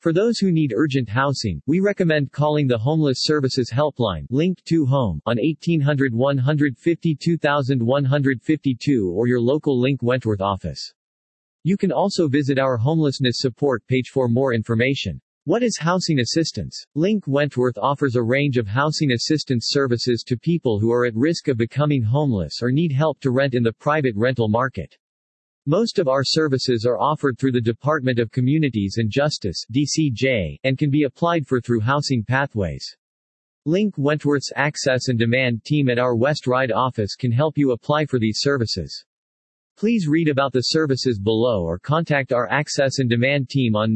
For those who need urgent housing, we recommend calling the Homeless Services Helpline, linked to Home, on 1800 152 152 or your local Link Wentworth office. You can also visit our homelessness support page for more information. What is housing assistance? Link Wentworth offers a range of housing assistance services to people who are at risk of becoming homeless or need help to rent in the private rental market. Most of our services are offered through the Department of Communities and Justice (DCJ) and can be applied for through Housing Pathways. Link Wentworth's Access and Demand team at our West Ryde office can help you apply for these services. Please read about the services below or contact our Access and Demand team on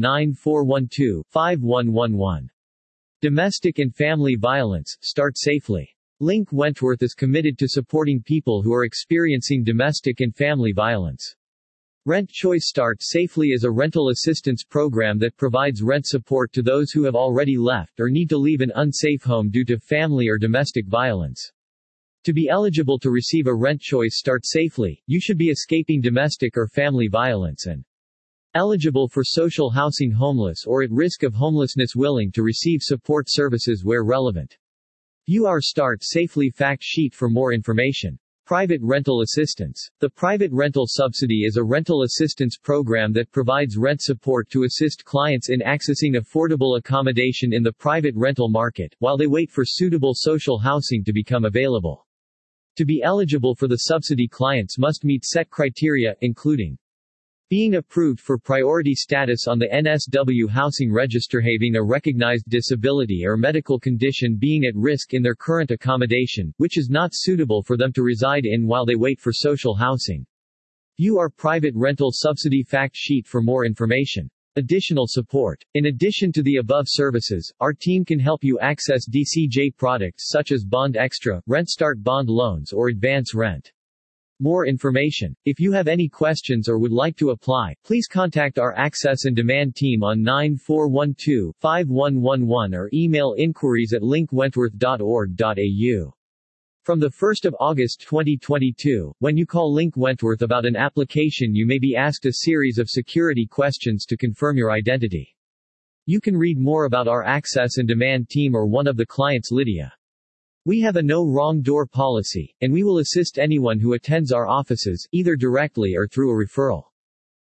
9412-5111. Domestic and family violence, start safely. Link Wentworth is committed to supporting people who are experiencing domestic and family violence. Rent Choice Start Safely is a rental assistance program that provides rent support to those who have already left or need to leave an unsafe home due to family or domestic violence. To be eligible to receive a Rent Choice Start Safely, you should be escaping domestic or family violence and eligible for social housing, homeless or at risk of homelessness, willing to receive support services where relevant. View our Start Safely fact sheet for more information. Private rental assistance. The private rental subsidy is a rental assistance program that provides rent support to assist clients in accessing affordable accommodation in the private rental market, while they wait for suitable social housing to become available. To be eligible for the subsidy, clients must meet set criteria, including being approved for priority status on the NSW Housing Register, having a recognized disability or medical condition, being at risk in their current accommodation, which is not suitable for them to reside in while they wait for social housing. View our private rental subsidy fact sheet for more information. Additional support. In addition to the above services, our team can help you access DCJ products such as Bond Extra, Rent Start bond loans or advance rent. More information. If you have any questions or would like to apply, please contact our Access and Demand team on 9412-5111 or email inquiries@linkwentworth.org.au. From the 1st of August 2022, when you call Link Wentworth about an application, you may be asked a series of security questions to confirm your identity. You can read more about our Access and Demand team or one of the clients, Lydia. We have a no wrong door policy, and we will assist anyone who attends our offices, either directly or through a referral.